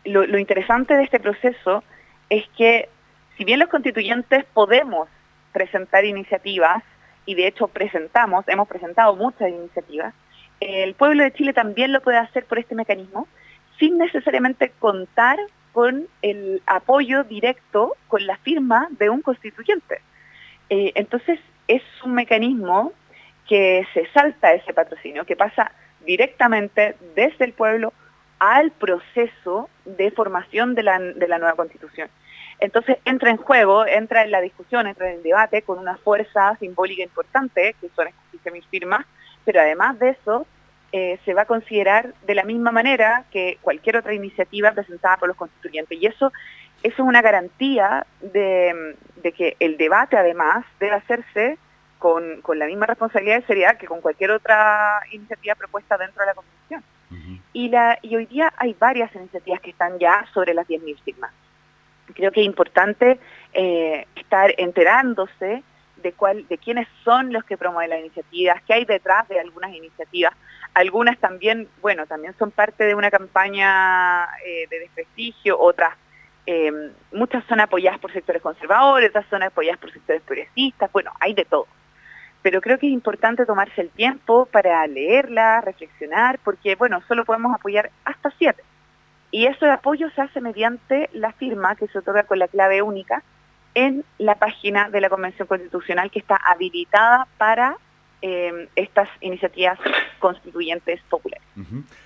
lo interesante de este proceso es que, si bien los constituyentes podemos presentar iniciativas, y de hecho hemos presentado muchas iniciativas, el pueblo de Chile también lo puede hacer por este mecanismo, sin necesariamente contar con el apoyo directo, con la firma de un constituyente. Entonces, es un mecanismo que se salta ese patrocinio, que pasa directamente desde el pueblo al proceso de formación de la nueva Constitución. Entonces entra en juego, entra en la discusión, entra en el debate con una fuerza simbólica importante, que son estas 15.000 firmas, pero además de eso, se va a considerar de la misma manera que cualquier otra iniciativa presentada por los constituyentes. Y eso es una garantía de que el debate, además, debe hacerse con la misma responsabilidad y seriedad que con cualquier otra iniciativa propuesta dentro de la Constitución. Y hoy día hay varias iniciativas que están ya sobre las 10.000 firmas. Creo que es importante estar enterándose de quiénes son los que promueven las iniciativas, qué hay detrás de algunas iniciativas. Algunas también, también son parte de una campaña de desprestigio, otras, muchas son apoyadas por sectores conservadores, otras son apoyadas por sectores progresistas, hay de todo. Pero creo que es importante tomarse el tiempo para leerla, reflexionar, porque, solo podemos apoyar hasta 7. Y ese apoyo se hace mediante la firma que se otorga con la clave única en la página de la Convención Constitucional, que está habilitada para estas iniciativas constituyentes populares.